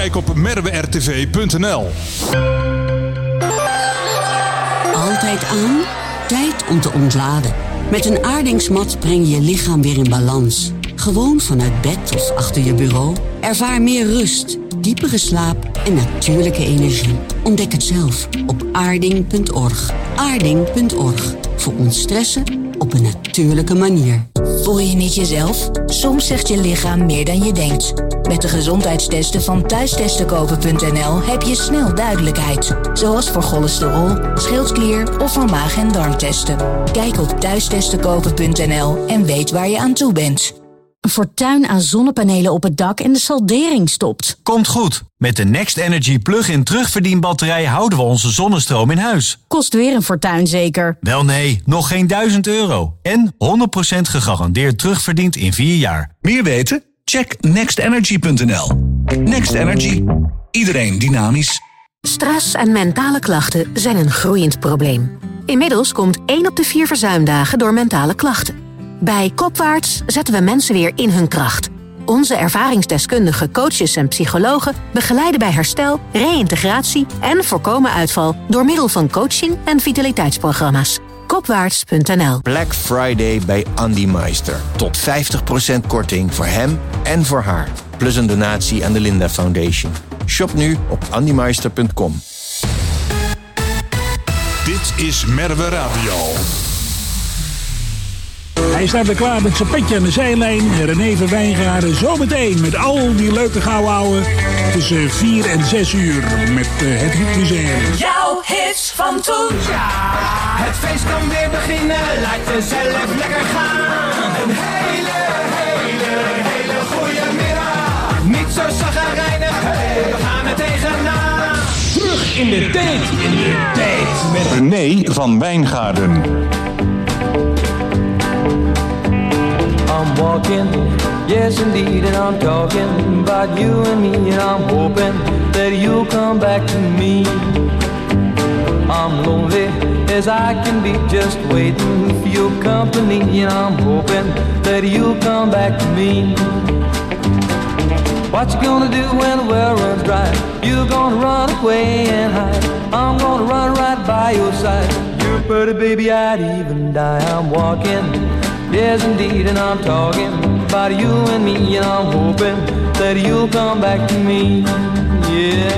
Kijk op merwertv.nl. Altijd aan? Tijd om te ontladen. Met een aardingsmat breng je je lichaam weer in balans. Gewoon vanuit bed of achter je bureau. Ervaar meer rust, diepere slaap en natuurlijke energie. Ontdek het zelf op aarding.org. Aarding.org. Voor ontstressen op een natuurlijke manier. Voel je niet jezelf? Soms zegt je lichaam meer dan je denkt. Met de gezondheidstesten van thuistestenkopen.nl heb je snel duidelijkheid. Zoals voor cholesterol, schildklier of voor maag- en darmtesten. Kijk op thuistestenkopen.nl en weet waar je aan toe bent. Een fortuin aan zonnepanelen op het dak en de saldering stopt. Komt goed. Met de Next Energy plug-in terugverdienbatterij houden we onze zonnestroom in huis. Kost weer een fortuin zeker? Wel nee, nog geen €1000. En 100% gegarandeerd terugverdiend in 4 jaar. Meer weten? Check nextenergy.nl. Next Energy. Iedereen dynamisch. Stress en mentale klachten zijn een groeiend probleem. Inmiddels komt 1 op de 4 verzuimdagen door mentale klachten. Bij Kopwaarts zetten we mensen weer in hun kracht. Onze ervaringsdeskundige coaches en psychologen begeleiden bij herstel, reïntegratie en voorkomen uitval door middel van coaching en vitaliteitsprogramma's. Kopwaarts.nl. Black Friday bij Andy Meister. Tot 50% korting voor hem en voor haar. Plus een donatie aan de Linda Foundation. Shop nu op andymeister.com. Dit is Merwe Radio. Hij staat er klaar met zijn petje aan de zijlijn. René van Wijngaarden zometeen met al die leuke gauwouwen tussen 4 en 6 uur met het Hitmuseum. Jouw hits van toen. Ja, het feest kan weer beginnen. Laat jezelf lekker gaan. Een hele goede middag. Niet zo chagrijnig, we gaan er tegenaan. Terug in de tijd met René van Wijngaarden. I'm walking, yes indeed, and I'm talking about you and me, and I'm hoping that you'll come back to me. I'm lonely as I can be, just waiting for your company, and I'm hoping that you'll come back to me. What you gonna do when the well runs dry? You're gonna run away and hide. I'm gonna run right by your side. You're pretty baby, I'd even die. I'm walking, yes indeed, and I'm talking about you and me, and I'm hoping that you'll come back to me, yeah.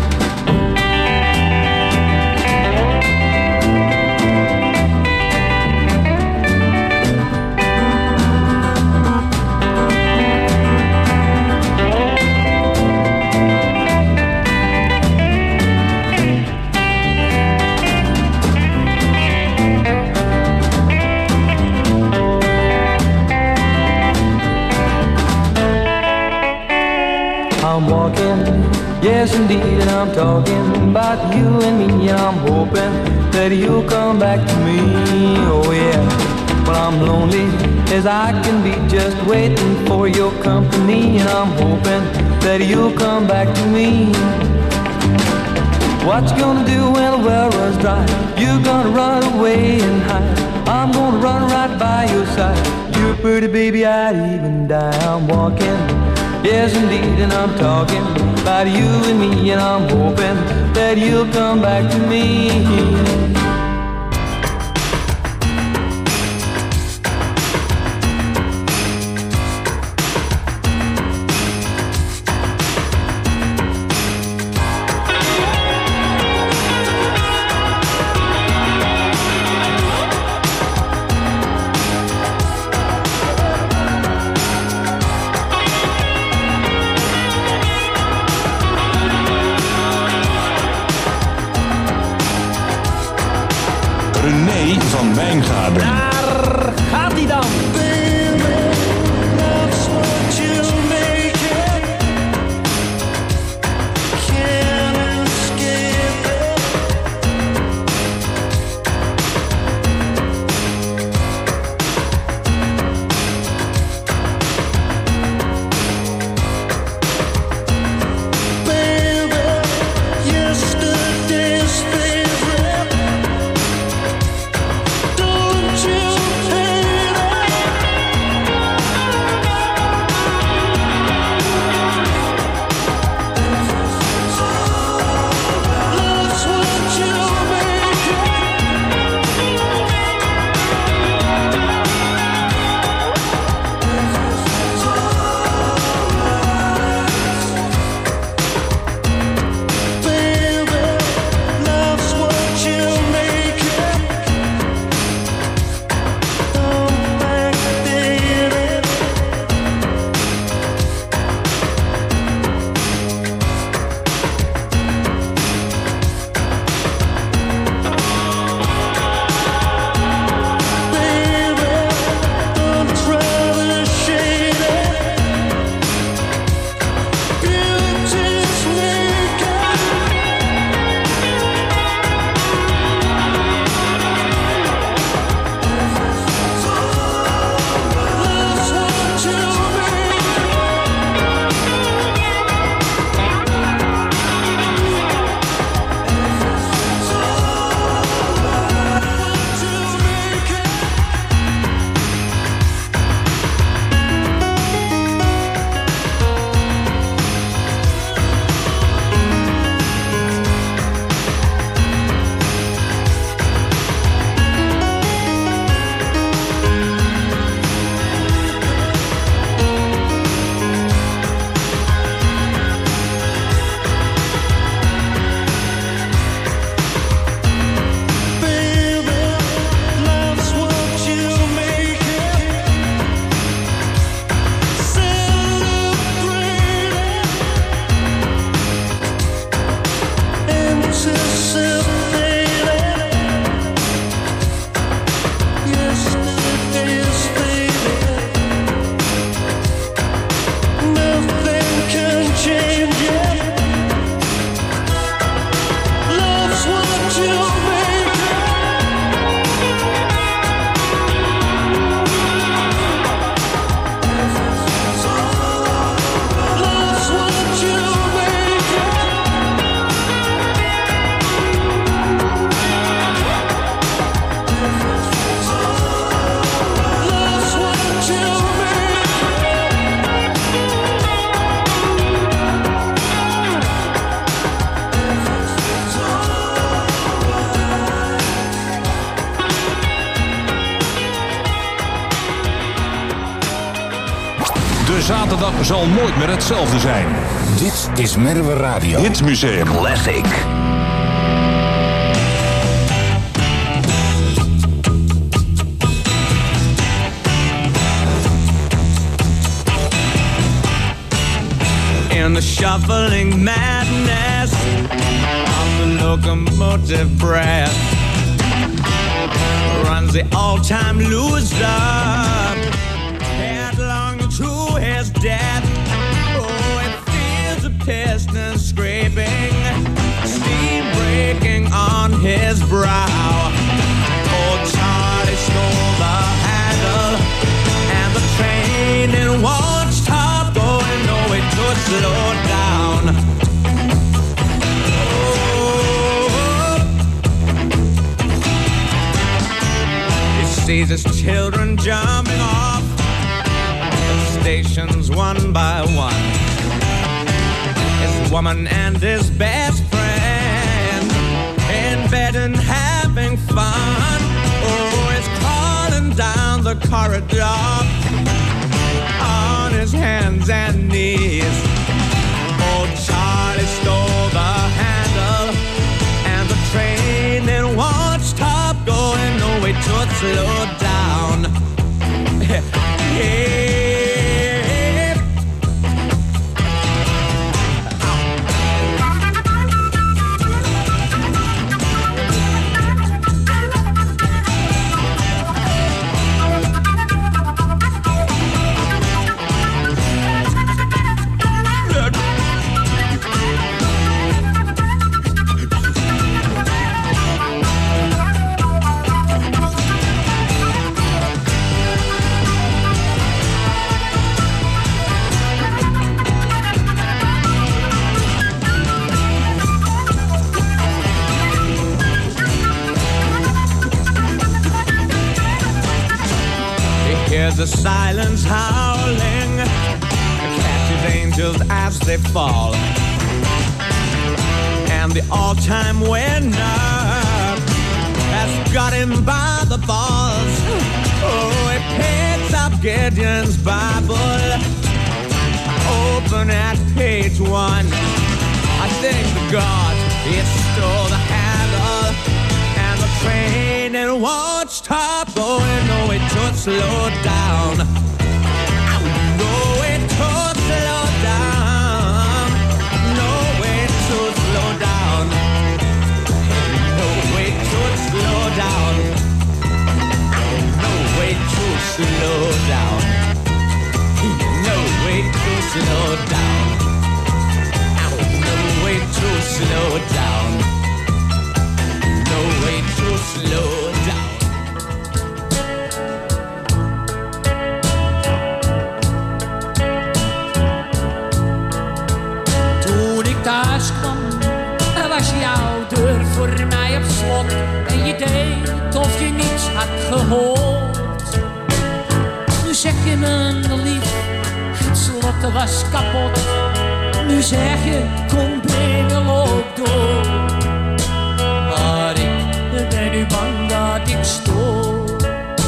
I'm walking, yes indeed, and I'm talking about you and me, and I'm hoping that you'll come back to me, oh yeah. Well, I'm lonely as I can be, just waiting for your company, and I'm hoping that you'll come back to me. What you gonna do when the well runs dry? You're gonna run away and hide. I'm gonna run right by your side. You're pretty baby, I'd even die. I'm walking, yes indeed, and I'm talking about you and me, and I'm hoping that you'll come back to me. René van Wijngaarden. Daar gaat hij dan. zondag zal nooit meer hetzelfde zijn. Dit is Merwe Radio. Hitmuseum Classic. In the shuffling madness of the locomotive breath runs the all-time loser headlong to his death. Oh, it feels the piston scraping, steam breaking on his brow. Oh, Charlie stole the handle and the train it won't stop going, no way to slow down. Sees his children jumping off the stations one by one. His woman and his best friend in bed and having fun. Oh, he's crawling down the corridor on his hands and knees. Oh, Charlie stole the handle and the train it won't stop going, no way to slow down. Yeah. The silence howling catches angels as they fall, and the all-time winner has got him by the balls. Oh, he picks up Gideon's Bible, open at page 1. I thank the God he stole the handle and the train it won't stop going, no way to slow down. No way to slow down. No way to slow down. No way to slow down. No way to slow down. No way to slow down. No way to slow down. No way to slow down. Toen ik thuis kwam, was jouw deur voor mij op slot. En je deed of je niets had gehoord. Nu zeg je me lief, het slot was kapot. Nu zeg je, kom binnen, loop door. Maar ik ben nu bang dat ik stoor.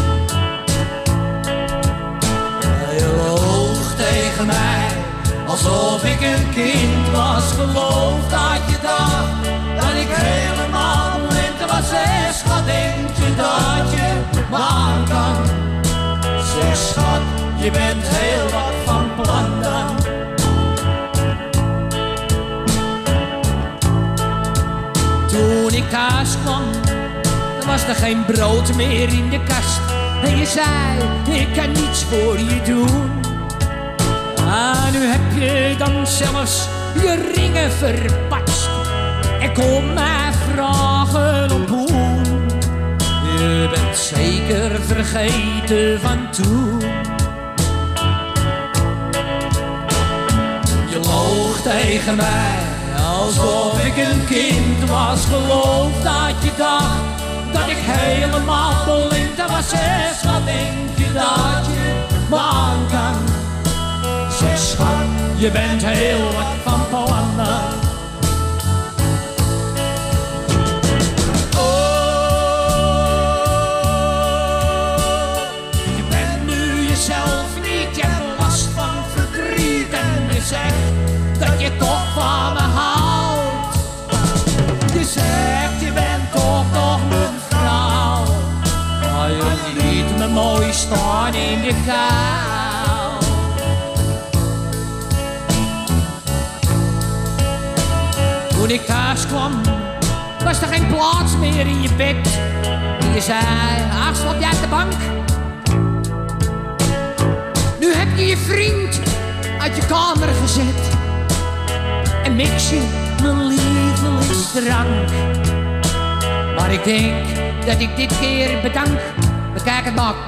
Je loog tegen mij, alsof ik een kind was. Geloof dat je dacht dat ik helemaal blind was. Zeg schat, denk je dat je me aan kan? Zeg schat, je bent heel wat van plan dan. Toen ik thuis kwam, was er geen brood meer in de kast. En je zei, ik kan niets voor je doen. Ah, nu heb je dan zelfs je ringen verpatst. En kom mij vragen om hoe. Je bent zeker vergeten van toen. Je loog tegen mij, alsof ik een kind was. Geloof dat je dacht dat ik helemaal blind was. Zeg, wat denk je dat je me aan kan? Zeg schat, je bent heel wat van plannen. Oh, je bent nu jezelf niet, je hebt last van verdriet. de kou. Toen ik thuis kwam, was er geen plaats meer in je bed. En je zei, ach, slaap jij op de bank? Nu heb je je vriend uit je kamer gezet en mix je mijn lievelingsdrank. Maar ik denk dat ik dit keer bedank. Bekijk het maar.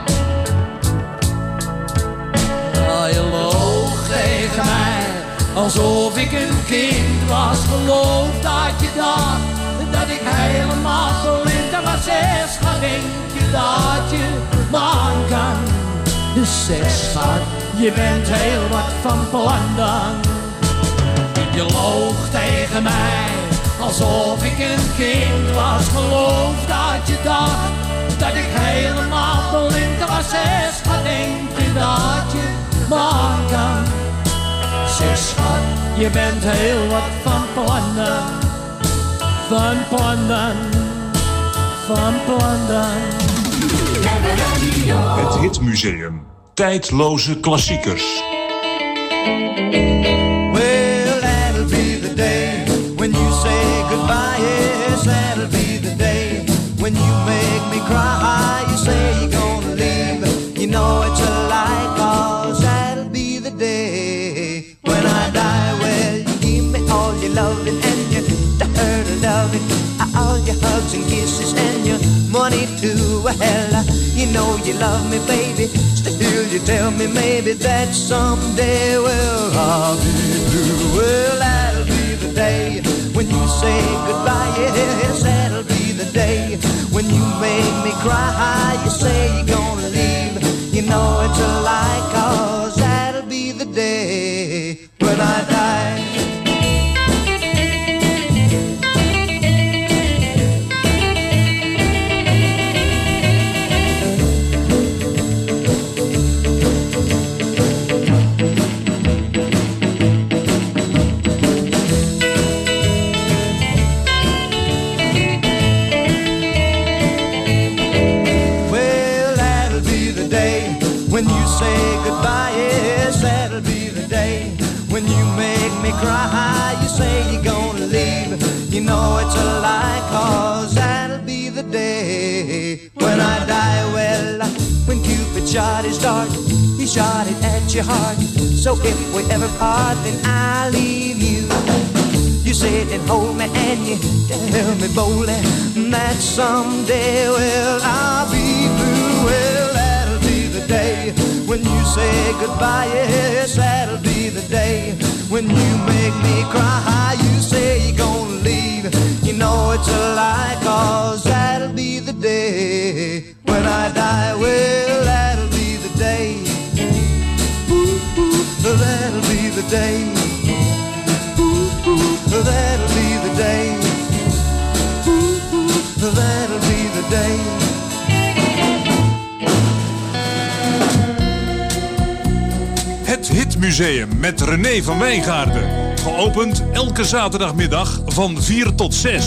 Oh, je loog tegen mij alsof ik een kind was. Geloof dat je dacht dat ik helemaal blind was. Schat, denk je dat je man kan? Dus zeg, schat, je bent heel wat van plan dan. Je loog tegen mij alsof ik een kind was. Geloof dat je dacht dat ik helemaal blind was. Schat, denk je dat je man kan? Zeg, schat, je bent heel wat van plannen. Van plannen, van plannen. Het Hitmuseum. Tijdloze klassiekers. Well, that'll be the day when you say goodbye. Yes, that'll be the day when you make me cry. You say you're gonna leave, you know it's a lie, 'cause that'll be the day when I die. Well, you give me all your loving and your hurt loving, all your hugs and kisses and your money too. Well, you know you love me, baby. Still you tell me maybe that someday, well, I'll be blue. Well, that'll be the day when you say goodbye. Yes, that'll be the day when you make me cry. You say you're gonna leave, you know it's a lie, 'cause that'll be the day when I die. When you say goodbye, yes, that'll be the day when you make me cry. You say you're gonna leave, you know it's a lie, 'cause that'll be the day when I die. Well, when Cupid shot his dart, he shot it at your heart. So if we ever part, then I'll leave you. You sit and hold me and you tell me boldly that someday, well, I'll be blue. Well, that'll be the day when you say goodbye. Yes, that'll be the day when you make me cry. You say you're gonna leave, you know it's a lie, 'cause that'll be the day when I die. Well, that'll be the day. Ooh, ooh, that'll be the day. Ooh, ooh, that'll be the day. Ooh, ooh, that'll be the day. Het Hitmuseum met René van Wijngaarden. Geopend elke zaterdagmiddag van 4 tot 6.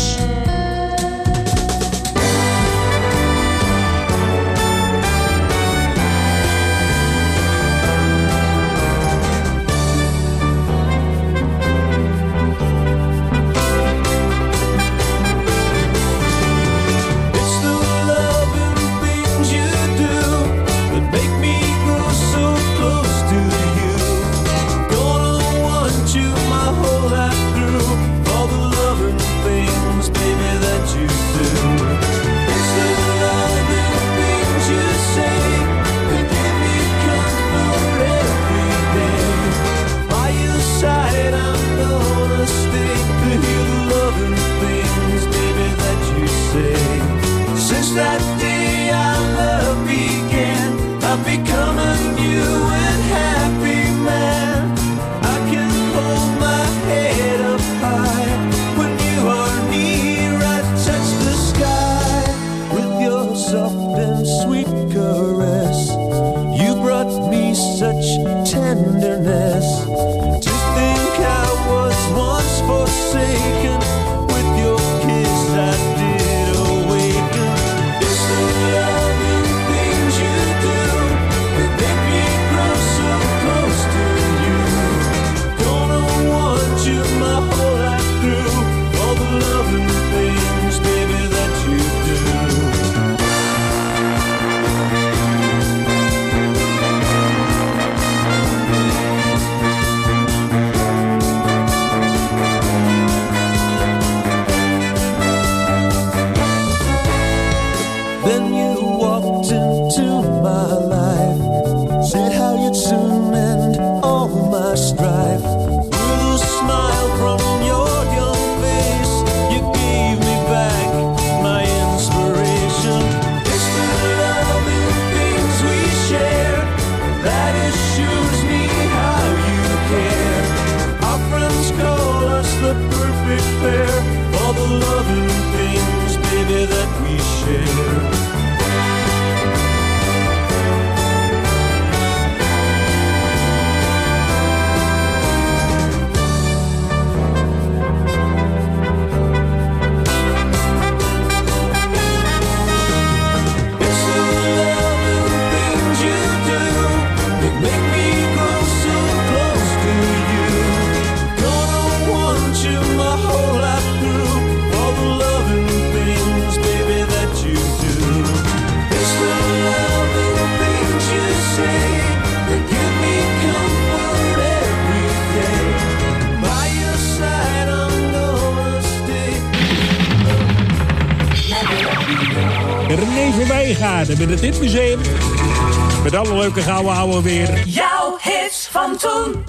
Make me perfect pair, all the loving things, baby, that we share. René van Wijngaarden met het Hitmuseum. Met alle leuke gouden ouwe weer. Jouw hits van toen.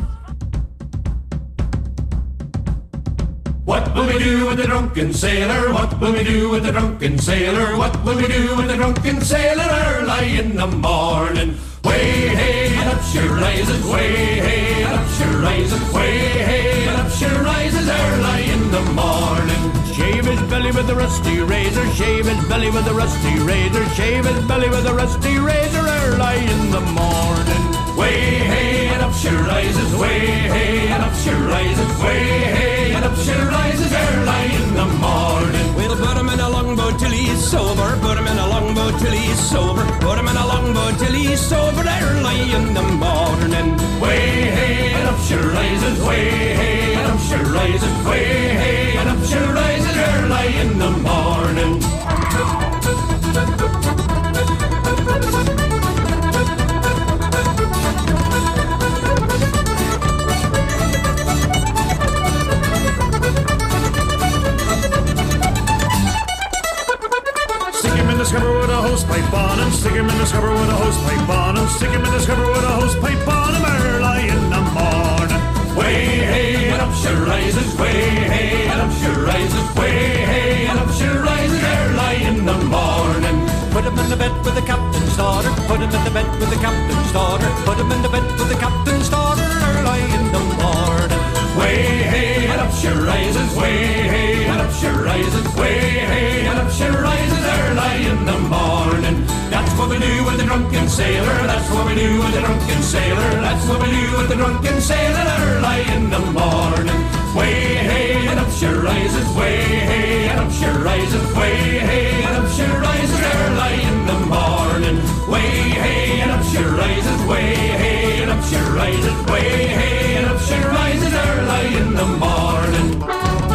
What will we do with the drunken sailor? What will we do with the drunken sailor? What will we do with the drunken sailor early in the morning? Way hey and up she rises, way hey and up she rises, way hey and up she rises early in the morning. Shave his belly with a rusty razor, shave his belly with a rusty razor, shave his belly with a rusty razor early in the morning. Way hey and up she rises, way hey and up she rises, way hey and up she rises early in the morning. We'll put him in a longboat till he's sober, put him in a longboat till he's sober, put him in a longboat till he's sober early in the morning. Way hey and up she rises, way hey and up she rises, way hey and up she rises early in the morning. Stick him in the scupper with a hose pipe on him, stick him in the scupper with a hose pipe on him, stick him in the scupper with a hose pipe on him early in the morning. Way hey and up she rises, way hey and up she rises, way hey and up she rises early in the morning. Put him in the bed with the captain's daughter, put him in the bed with the captain's daughter, put him in the bed with the captain's daughter early in the morning. Way hey and up she rises, way hey and up she rises, way hey and up she rises early in the morning. That's what we do with the drunken sailor, that's what we do with the drunken sailor, that's what we do with the drunken sailor early in the morning. Way hey and up she rises, way hey and up she rises, way hey and up she rises early in the morning. Way hey and up she rises, way hey and up she rises, way hey and up she rises early in the morning.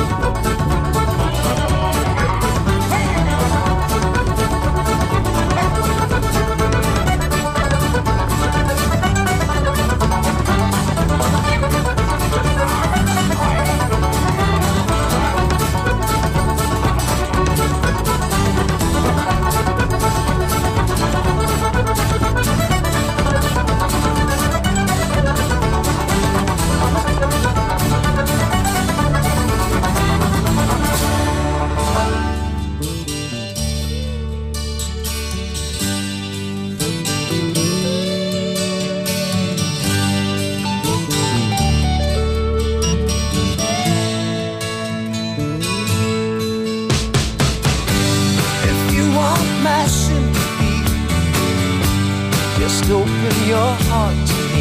Just open your heart to me.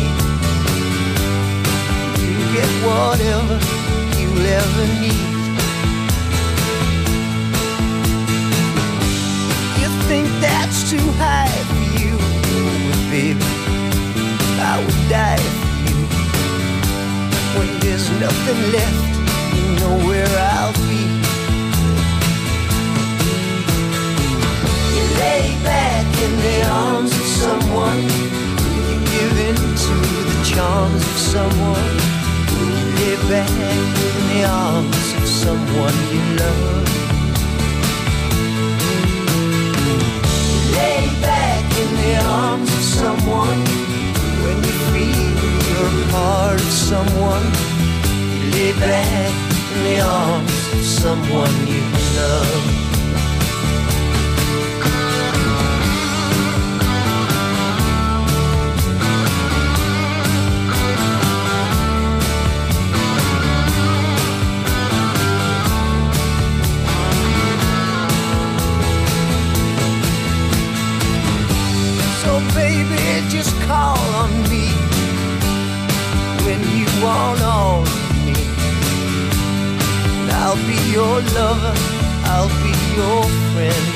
You get whatever you'll ever need. You think that's too high for you, baby, I would die for you. When there's nothing left, you know where I'll be. You lay back in the arms of someone, you give in to the charms of someone. You lay back in the arms of someone you love. You lay back in the arms of someone when you feel you're a part of someone. You lay back in the arms of someone you love. I'll be your lover, I'll be your friend.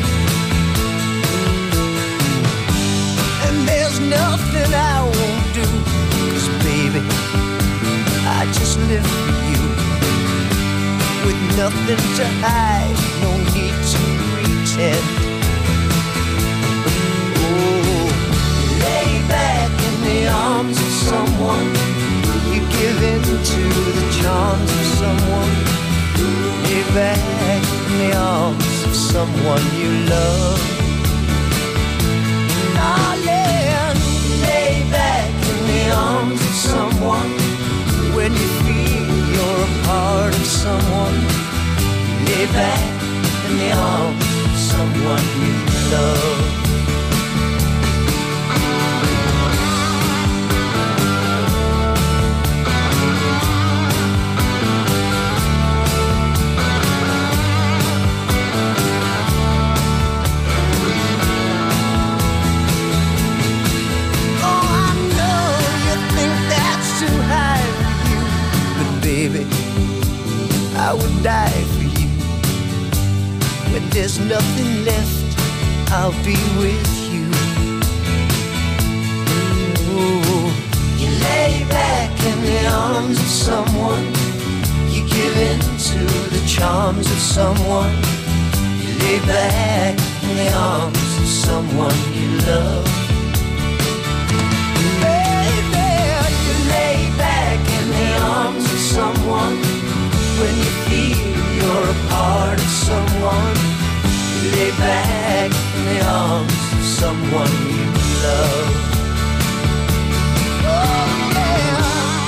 And there's nothing I won't do, 'cause baby, I just live for you. With nothing to hide, no need to pretend. Oh, lay back in the arms of someone. You give in to the charms of someone. Lay back in the arms of someone you love. Darling, lay back in the arms of someone. When you feel you're a part of someone, lay back in the arms of someone you love. Baby, I would die for you. When there's nothing left, I'll be with you. Ooh, you lay back in the arms of someone. You give in to the charms of someone. You lay back in the arms of someone you love. Baby, you lay back in the arms of someone. When you feel you're a part of someone, you lay back in the arms of someone you love. Oh, yeah.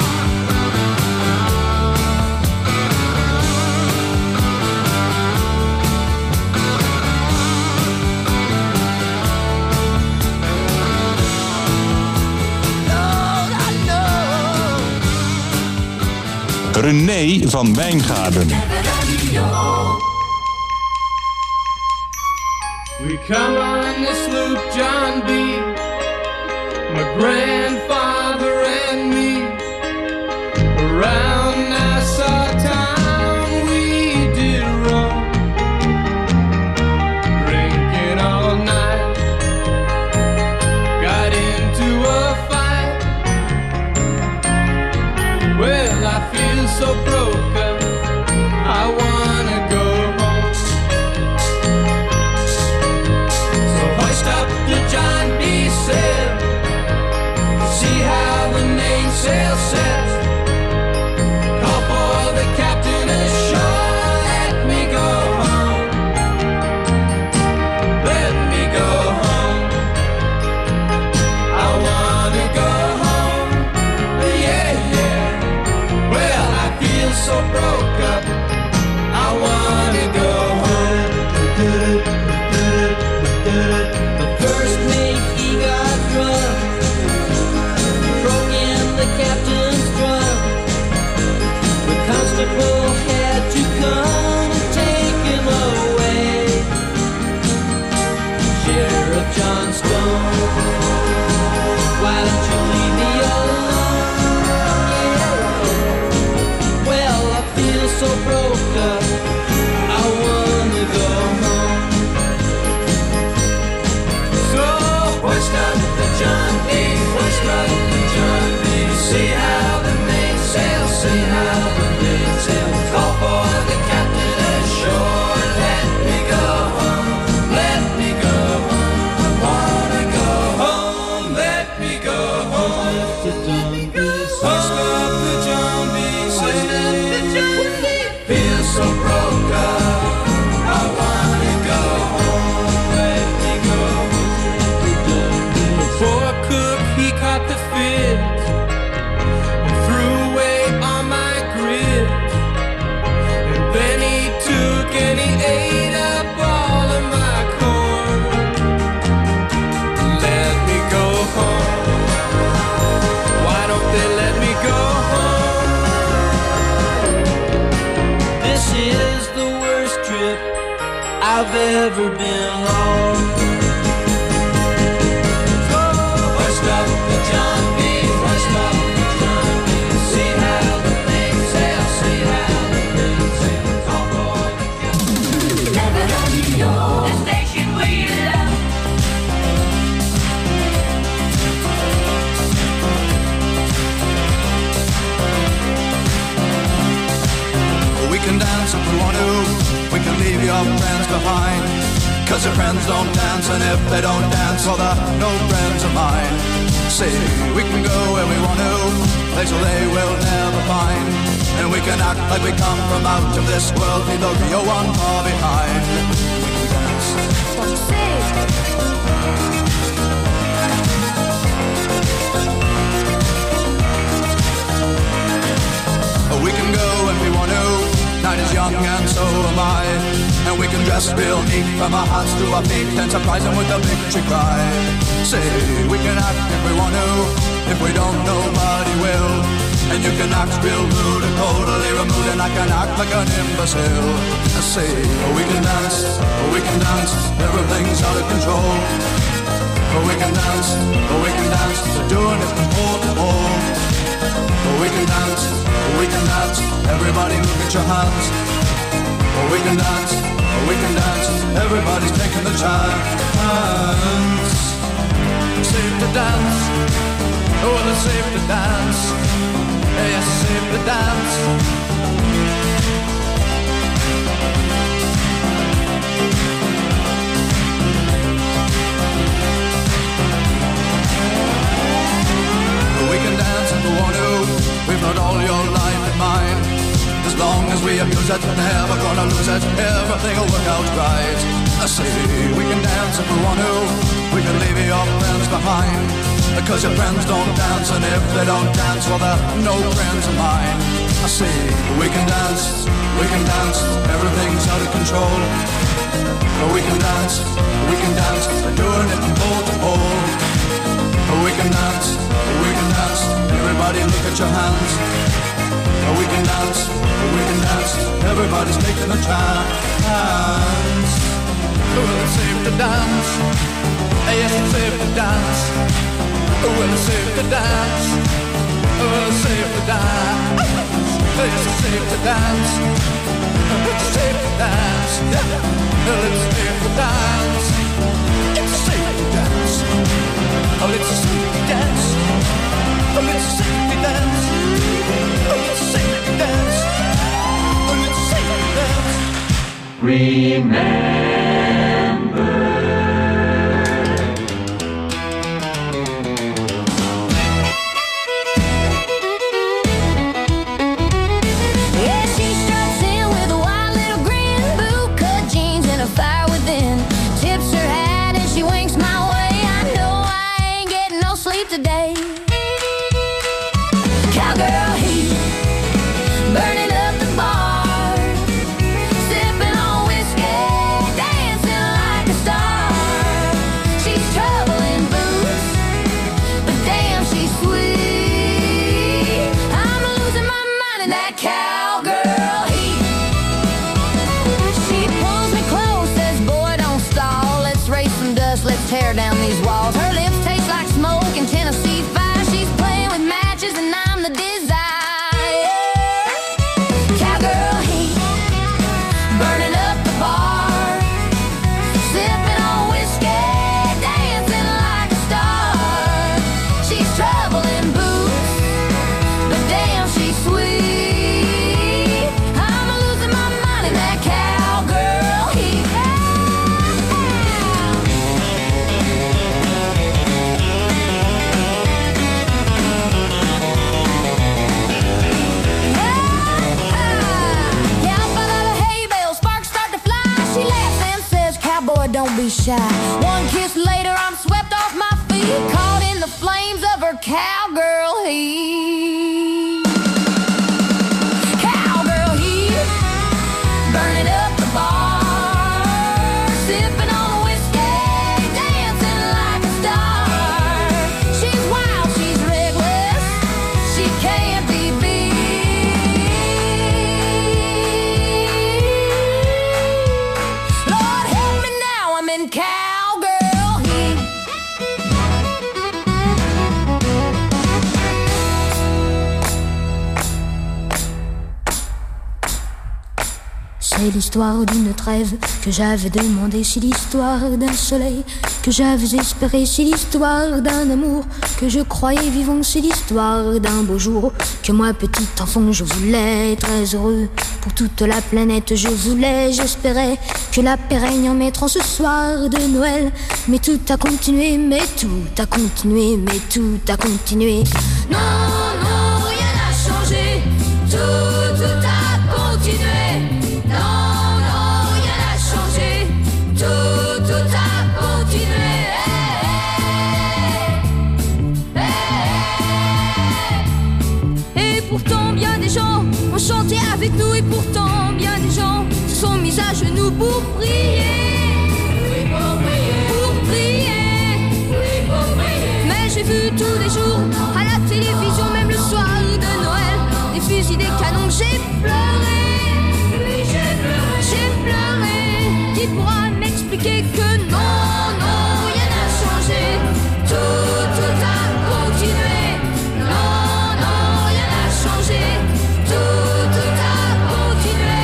René van Wijngaarden. We come on the sloop John B, my grandfather and me. Around Nassau town we did roam, drinking all night. Got into a fight. Well, I feel so broken, I wanna go home. So hoist up the John B. sail, see how the mainsail sets. Call for the captain ashore, let me go home. Let me go home. I wanna go home, yeah, yeah. Well, I feel so broke up, I wanna go home. The first mate, he got drunk, broke in the captain's drum. The constable had to come and take him away. Sheriff John Stone, why don't you leave me alone? Well, I feel so broke up, I wanna go home. So hoist up the John B, hoist up the John B. See how the mainsail, see how the mainsail. Call for the captain ashore, let me go home, let me go home. I wanna go home, let me go home. Hoist up the John B, hoist up the John B. Feel so broke up, I wanna go home, let me go home. The poor cook, he caught the fit and threw away all my grit. And then he took and he ate up all of my corn. Let me go home, why don't they let me go home? This is the worst trip I've ever been on. So hoist up the John B, hoist up the John B. See how the mainsail, see how the mainsail. leave your friends behind. Cause your friends don't dance, and if they don't dance, well, they're no friends of mine. See, we can go where we want to, places they will never find. And we can act like we come from out of this world, leave the real one far behind. We can dance. We can go when we want to, night is young and so am I. And we can dress real neat from our hearts to our feet and surprise them with a victory cry. Say, we can act if we want to, if we don't, nobody will. And you can act real rude and totally removed, and I can act like an imbecile. I say, we can dance, everything's out of control. We can dance, we're doing it from pole to pole. We can dance, everybody look at your hands. We can dance, everybody's taking the chance. Safe to dance, oh, it's safe to dance. Yes, it's safe to dance. We can dance if we want to. We've got all your life in mind. As long as we abuse it, never gonna lose it. Everything will work out right. I say we can dance if we want to. We can leave your friends behind. Because your friends don't dance, and if they don't dance, well, they're no friends of mine. I say we can dance, everything's out of control. We can dance, we're doing it from pole to pole. We can dance, everybody look at your hands. We can dance, everybody's taking a chance. Well, it's safe to dance, yes, it's safe to dance. Well, it's safe to dance, well, it's safe to dance. Yes, it's safe to dance, it's safe to dance. Well, it's safe to dance, it's safe to dance. Oh, it's a safety dance. Oh, it's a safety dance. Oh, it's a safety dance. Oh, it's a safety dance. Remember. Yeah, she struts in with a wild little grin, boot-cut jeans and a fire within. Tips her hat and she winks my way. Sleep today. Cowgirl heat, burning up the bar, sipping on whiskey, dancing like a star. She's trouble in boots, but damn, she's sweet. I'm losing my mind in that cowgirl heat. She pulls me close, says, boy, don't stall. Let's raise some dust, let's tear down these walls. Her lips taste like smoke in Tennessee fire. She's playing with matches and I'm the desire. Cowgirl heat, burning up the bar, sipping on whiskey, dancing like a star. She's trouble in boots, but damn, she's sweet. I'm losing my mind in that cowgirl heat. Don't be shy. One kiss later, I'm swept off my feet, caught in the flames of her cowgirl heat. Cowgirl heat, burning up the bar, sipping on whiskey, dancing like a star. She's wild, she's reckless, she can't be beat. Lord help me now, I'm in cowgirl heat. C'est l'histoire d'une trêve que j'avais demandé, c'est l'histoire d'un soleil que j'avais espéré, c'est l'histoire d'un amour que je croyais vivant, c'est l'histoire d'un beau jour que moi petit enfant je voulais très heureux pour toute la planète, je voulais, j'espérais que la paix règne en mettant ce soir de Noël, mais tout a continué, mais tout a continué, mais tout a continué. Non, non, rien n'a changé, tout a continué. Non, non, rien n'a changé, tout a continué. Et pourtant bien des gens ont chanté avec nous, et pourtant bien des gens se sont mis à genoux pour prier. Oui, pour prier. Pour prier. Oui, pour prier. Mais j'ai vu tous les jours à la télévision, même le soir de Noël, des fusils, des canons, j'ai pleuré. J'ai pleuré, qui pourra m'expliquer que non, non, rien n'a changé, tout a continué. Non, non, rien n'a changé, tout a continué.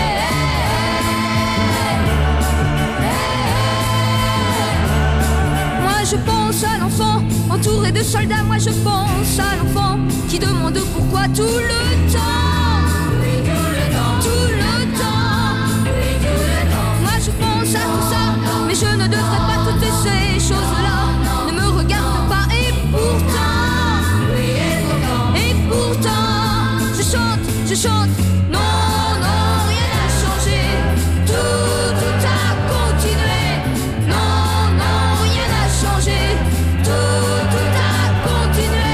Moi je pense à l'enfant entouré de soldats, moi je pense à l'enfant qui demande pourquoi tout le temps. Je pense à tout ça, mais je ne devrais pas toutes ces choses-là. Ne me regarde pas et pourtant, je chante, non, non, rien n'a changé, tout a continué. Non, non, rien n'a changé, tout a continué.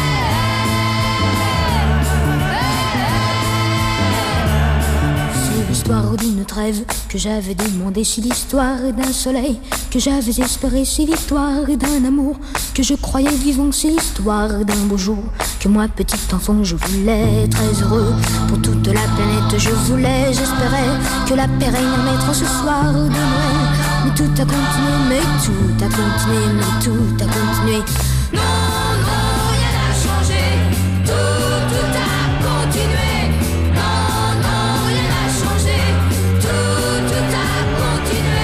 C'est l'histoire d'une trêve que j'avais demandé, c'est l'histoire d'un soleil que j'avais espéré, c'est l'histoire d'un amour que je croyais vivant, c'est l'histoire d'un beau jour que moi petit enfant je voulais très heureux pour toute la planète, je voulais, j'espérais que la paix règne en mettre ce soir de Noël, mais tout a continué, mais tout a continué, mais tout a continué. Non, non, rien n'a changé, tout a continué. Non, non, rien n'a changé, tout a continué.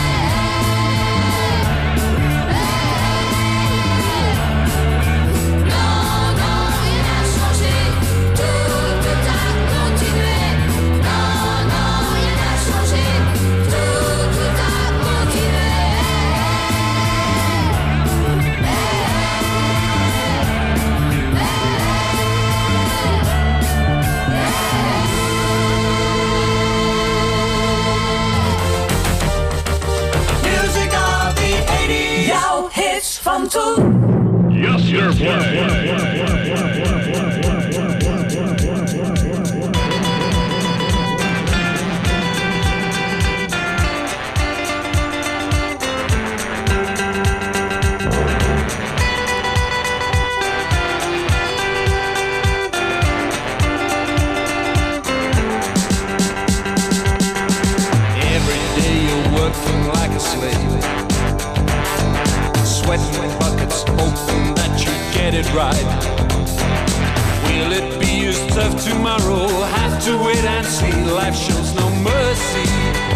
Non, non, rien n'a changé, tout a continué. Non, non, rien n'a changé, tout a continué. Music of the 80s. Jouw hits van toen. Yes, your working like a slave, sweating buckets, hoping that you get it right. Will it be as tough tomorrow? Have to wait and see. Life shows no mercy.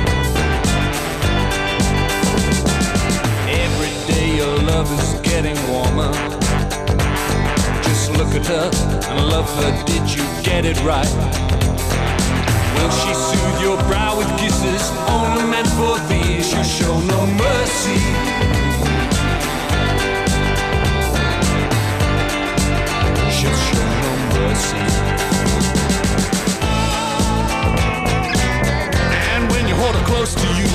Every day your love is getting warmer. Just look at her and love her. Did you get it right? Will she soothe your brow with kisses only meant for these? You show no mercy. She'll show no mercy. And when you hold her close to you,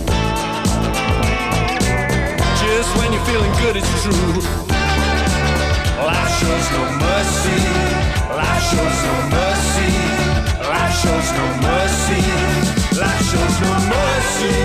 just when you're feeling good, it's true. Life shows no mercy. Life shows no mercy. Life shows no mercy. Life shows no mercy.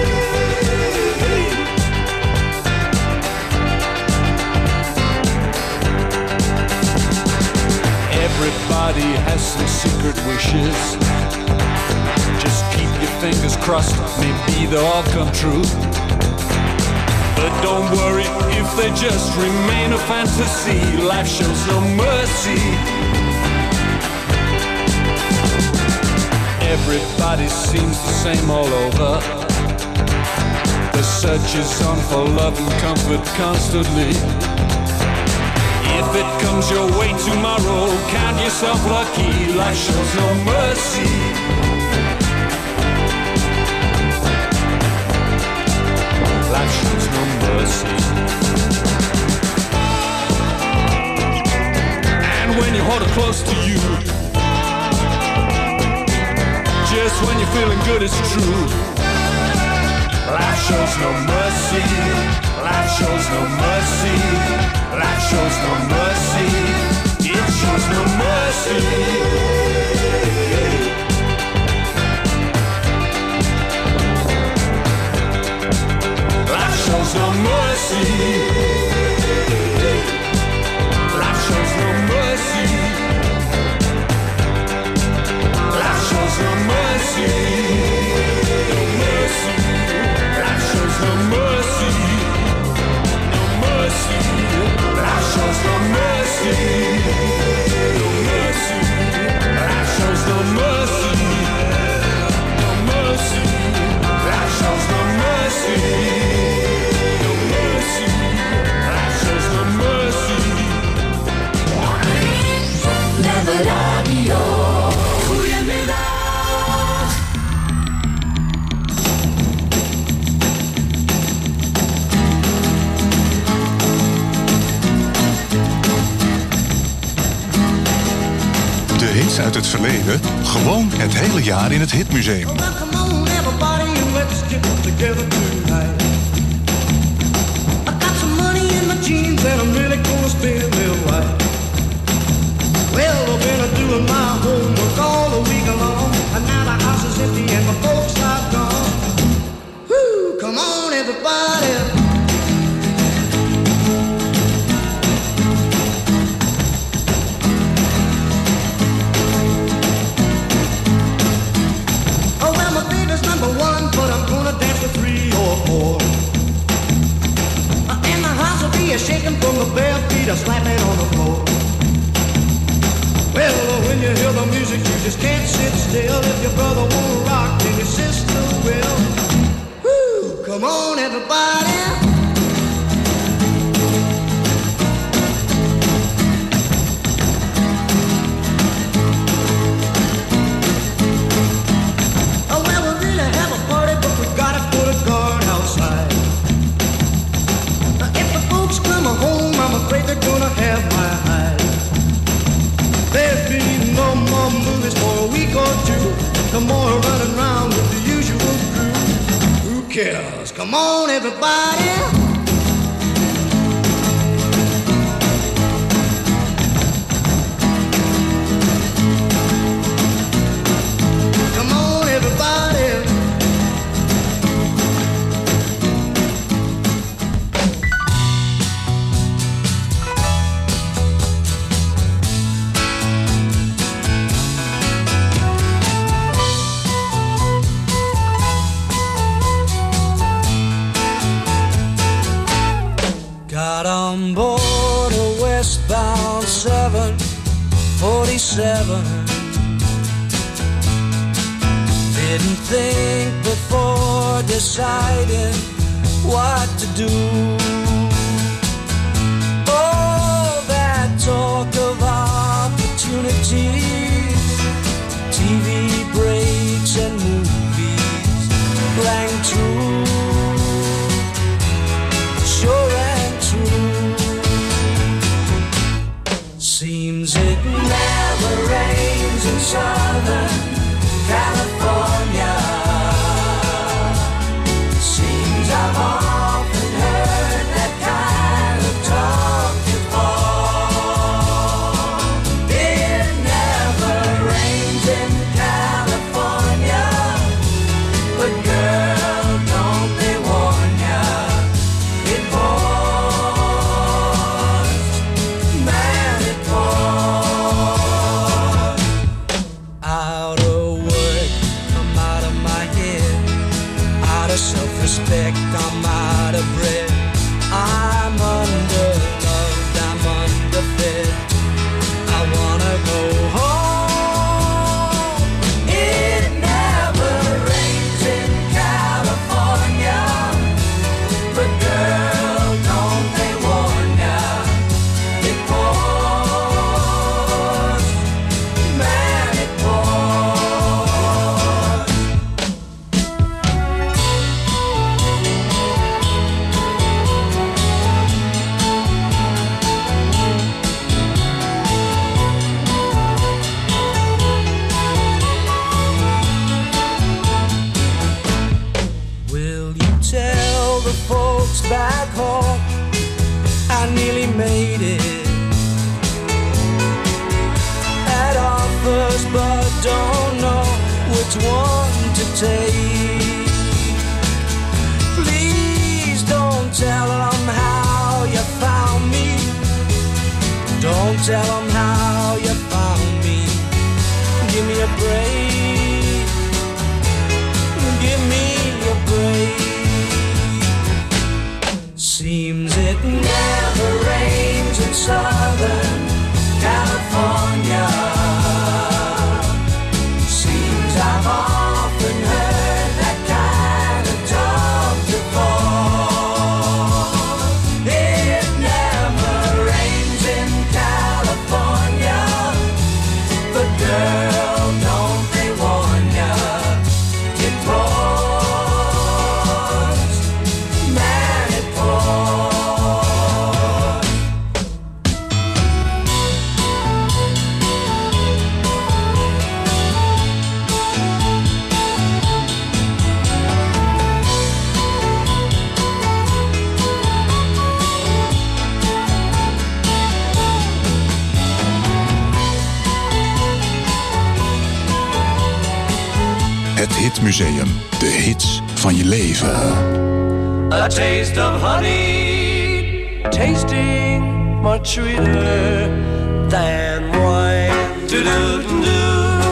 Everybody has some secret wishes. Just keep your fingers crossed, maybe they'll all come true. But don't worry if they just remain a fantasy. Life shows no mercy. Everybody seems the same all over. The search is on for love and comfort constantly. If it comes your way tomorrow, count yourself lucky. Life shows no mercy. Life shows no mercy. And when you hold it close to you, just when you're feeling good, it's true. Life shows no mercy. Life shows no mercy. Life shows no mercy. It shows no mercy. Life shows no mercy. Life shows no mercy. Life shows no mercy. No mercy. Life shows no mercy. No mercy. Life shows no mercy. No mercy. Life shows no mercy. No mercy. Life shows no mercy. No mercy. Life shows no mercy. Never radio. Goedemiddag. De hits uit het verleden, gewoon het hele jaar in het Hitmuseum. Come on, everybody, and let's get together tonight. I got some money in my jeans and I'm really gonna spend it right. Well, I've been doing my homework all the week long, and now the house is empty and my folks are gone. Woo, come on, everybody. Oh, well, my baby's number one, but I'm gonna dance with 3 or 4. And the house will be shaking from the bare feet are slapping on the floor. Well, when you hear the music, you just can't sit still. If your brother won't rock, then your sister will. Woo, come on, everybody. Oh, well, we really have a party, but we gotta put a guard outside. If the folks come home, I'm afraid they're gonna have my hide. There'll be no more movies for a week or two. No more running around with the usual crew. Who cares? Come on, everybody. Come on, everybody. Got on board a westbound 747. Didn't think before deciding what to do. All that talk of opportunities, TV breaks and movies rang true. Sure and true. Seems it never rains in Southern California. Seems I've often heard that kind of talk before. It never rains in California, but girl, don't they warn ya? It pours, man, it pours. Out of work, I'm out of my head. Out of self-respect, I'm out of breath. I'm underloved, I'm underfed. I wanna go home. It the folks back home. I nearly made it at offers, but don't know which one to take. Please don't tell them how you found me. Don't tell them how you found me. Give me a break. Give me a break. Seems it never rains in Southern California. Seems I've often heard that kind of talk before. It never rains in California, but girl, don't they warn ya? It pours, man, it pours. Het Hitmuseum. De hits van je leven. A taste of honey, tasting much sweeter than wine. Do-do-do-do,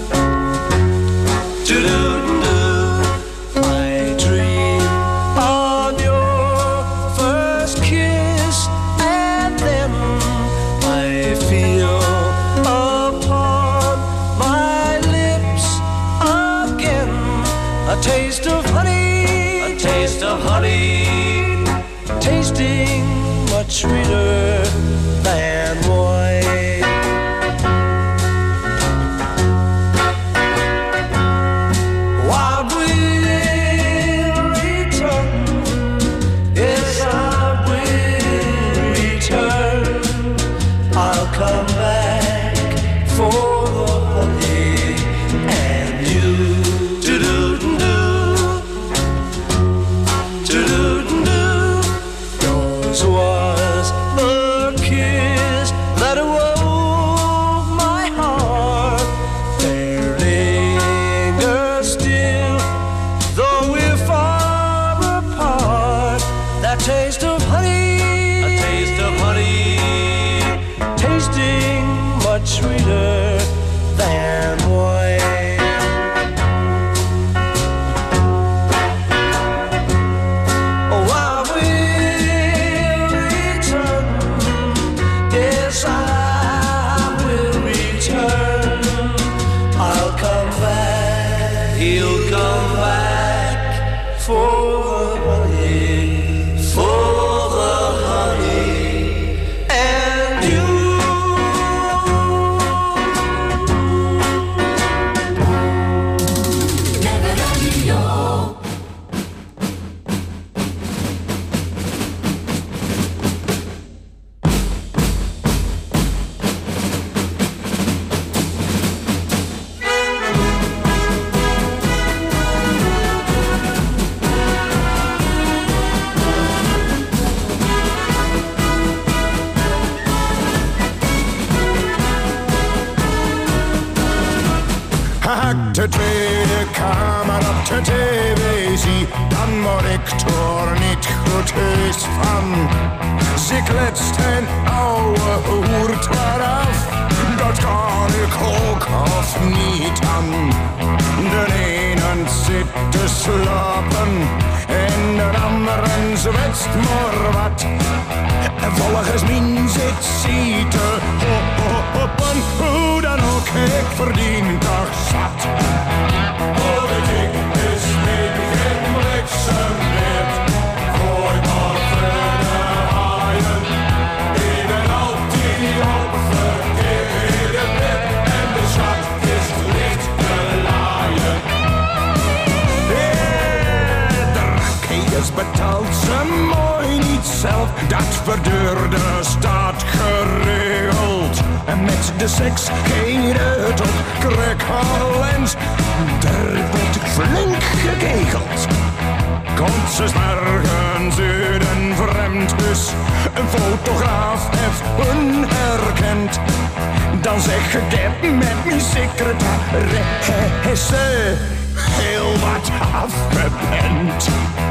do-do-do. I dream on your first kiss, and then I feel upon my lips again a taste of honey, a taste of honey, tasting much sweeter than wine. While we'll return, yes, I will return. I'll come back for the honey and you. Do-do-do-do, do-do-do-do. Yours was the kiss that awoke my heart. There lingers still, though we're far apart, that taste of honey, a taste of honey, tasting much sweeter than wine. While we'll return, yes, I will return. I'll come back, he'll come back for the honey, and you. De tweede kamer op de tv zie, dan word ik er niet goed heus van. Ze kletst een oude hoert eraf, dat kan ik ook of niet aan. De ene zit te slapen en de andere zwetst maar wat. Volgens mij zit ze te hoppen, hoe dan ook, ik verdien toch zat. Politiek is niet geen bliksemweer, gooi maar verder haaien. Ik ben altijd op verkeerde plek en de schat is licht te laaien. De rakjes betaalt ze mooi niet zelf, dat verduurde staat geregeld. En met de seks ging het op Krekhalens, daar werd flink gegegeld. Komt ze morgen namen herkent, dan zeg ik het met mijn secretaresse heel wat afgepend.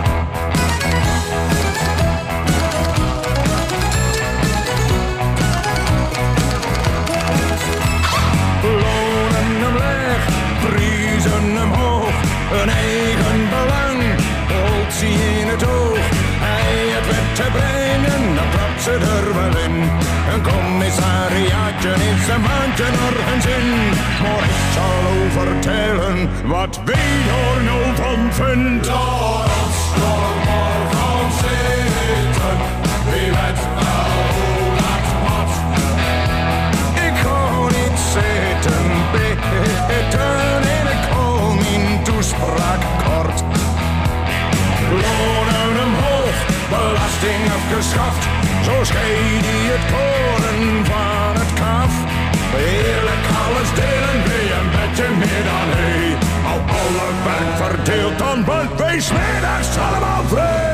Lonen hem leeg, prijzen hem hoog, een eigen belang, holt hij in het oog. Hij het wet te brengen, dan trapt ze er wel in. Een commissariaatje is een maandje nergens in. Maar ik zal overtellen wat wij daar nou van vindt. Laat ons nog maar gaan zitten, wie weet wel hoe dat wat. Ik ga niet zitten bitten en ik hou mijn toespraak kort. Lonen hem hoog, belasting afgeschaft, zo scheid hij het koren van het kaf. Eerlijk alles delen, wie een beetje meer dan hij. Al alle werk verdeeld, dan bent wij 's middags allemaal vrij.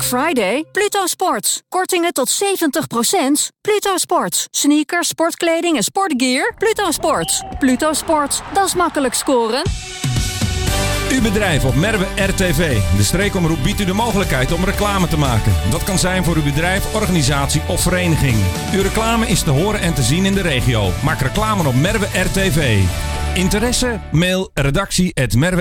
Black Friday? Pluto Sports. Kortingen tot 70%. Pluto Sports. Sneakers, sportkleding en sportgear. Pluto Sports. Pluto Sports. Dat is makkelijk scoren. Uw bedrijf op Merwe RTV. De streekomroep biedt u de mogelijkheid om reclame te maken. Dat kan zijn voor uw bedrijf, organisatie of vereniging. Uw reclame is te horen en te zien in de regio. Maak reclame op Merwe RTV. Interesse? Mail redactie@merwe